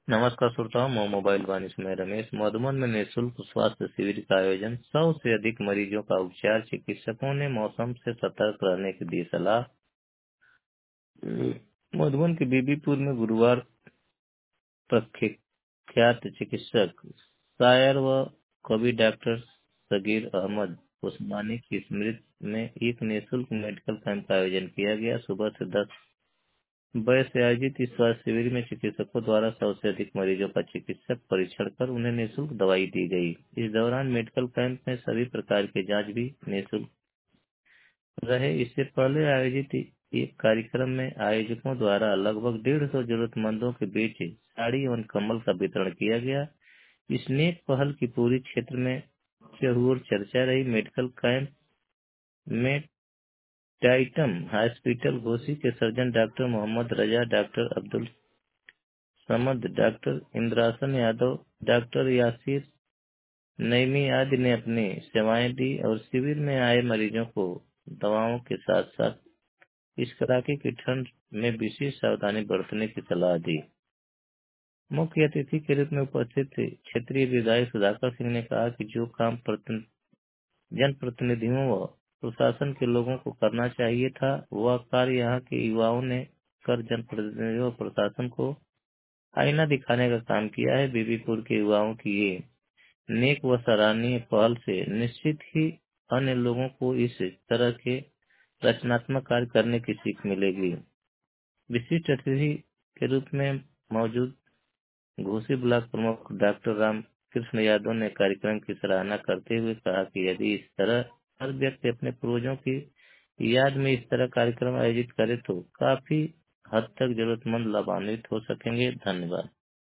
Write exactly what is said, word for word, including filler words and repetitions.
नमस्कार श्रोताओं, मैं मोबाइल वाणी में रमेश। मधुबन में निःशुल्क स्वास्थ्य शिविर का आयोजन। सौ से अधिक मरीजों का उपचार। चिकित्सकों ने मौसम से सतर्क रहने की दी सलाह। मधुबन के बीबीपुर में गुरुवार प्रख्यात चिकित्सक शायर व कवि डॉक्टर सगीर अहमद उस्मानी की स्मृति में एक निःशुल्क मेडिकल कैंप का आयोजन किया गया। सुबह से दस बजे से आयोजित इस स्वास्थ्य शिविर में चिकित्सकों द्वारा सौ से अधिक मरीजों का चिकित्सक परीक्षण कर उन्हें निःशुल्क दवाई दी गई। इस दौरान मेडिकल कैंप में सभी प्रकार के जांच भी निःशुल्क रहे। इससे पहले आयोजित एक कार्यक्रम में आयोजकों द्वारा लगभग डेढ़ सौ जरूरतमंदों के बीच साड़ी एवं कम्बल का वितरण किया गया। इस नेक पहल की पूरी क्षेत्र में चहुओर चर्चा रही। मेडिकल कैंप में टाइटम हॉस्पिटल घोसी के surgeon doctor Mohammad Raza, doctor Abdul Samad, doctor Indrasan Yadav, doctor Yasir Naeemi आदि ने अपनी सेवाएं दी और शिविर में आए मरीजों को दवाओं के साथ साथ इस कड़ाके की ठंड में विशेष सावधानी बरतने की सलाह दी। मुख्य अतिथि के रूप में उपस्थित क्षेत्रीय विधायक सुधाकर सिंह ने कहा कि जो काम प्रति- जनप्रतिनिधियों व प्रशासन के लोगों को करना चाहिए था, वह कार्य यहाँ के युवाओं ने कर जनप्रतिनिधियों और प्रशासन को आईना दिखाने का काम किया है। बीबीपुर के युवाओं की ये नेक व सराहनीय पहल से निश्चित ही अन्य लोगों को इस तरह के रचनात्मक कार्य करने की सीख मिलेगी। विशिष्ट अतिथि के रूप में मौजूद घोसी ब्लॉक प्रमुख डॉक्टर राम कृष्ण यादव ने कार्यक्रम की सराहना करते हुए कहा कि यदि इस तरह हर व्यक्ति अपने पूर्वजों की याद में इस तरह कार्यक्रम आयोजित करे तो काफी हद तक जरूरतमंद लाभान्वित हो सकेंगे। धन्यवाद।